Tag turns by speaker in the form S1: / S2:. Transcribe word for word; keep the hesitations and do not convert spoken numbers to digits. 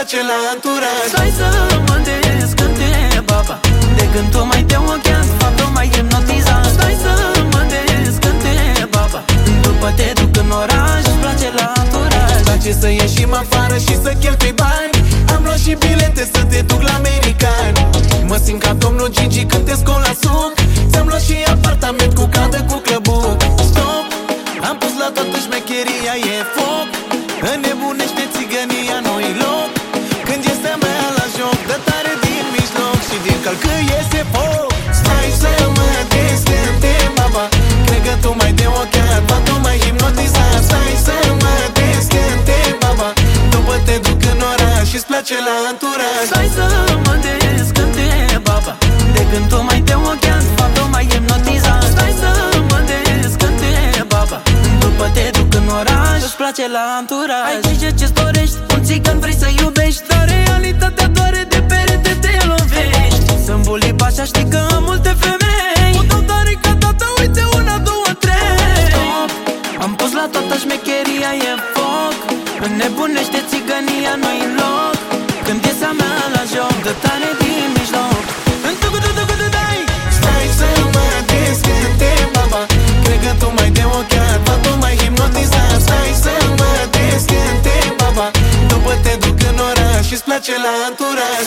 S1: place la anturaj.
S2: Stai să mă descânte, baba, de când tu mai te ocheat, faptul mai hipnotizat. Stai să mă descânte, baba, după te duc în oraș, îți place la anturaj.
S1: Îmi place să ieșim afară și să cheltui bani. Am luat și bilete să te duc la americani. Mă simt ca domnul Gigi când te scol la suc. Ți-am luat și apartament cu cadă cu clăbuc. Stop, am pus la toată șmecheria, e foc. Înnebunește țigănia, nu-i loc. Când este mea la joc, dă tare din mijloc și din călcă iese foc. Stai să mă descânte, baba, cred că tu mai de ochiat, ba tu mai hipnotizat. Stai să mă descânte, baba, după te duc în oraș și-ți place la anturaj.
S2: Stai să mă descânte, baba, de când tu mai te ochiat, faptul mai hipnotizat. Stai să mă descânte, baba, după te duc în oraș, îți place la anturaj. Ai grijă ce-ți dorești, un țigan vrei să iubești, dar realitatea doare de perete te lovești. Sunt buliba și știi că am multe femei, o dau tare ca tata, uite una, două, trei. Stop, am pus la toată șmecheria, e foc. Înnebunește țigănia, nu-i loc. Când iese a mea la joc, dă tare din mijloc.
S1: Stai să mă descânte, baba, cred că tu mai de ochiat, ba tu mai hipnotizat. Stai să mă descânte, baba, după te duc în oraș și-ți place la anturaj.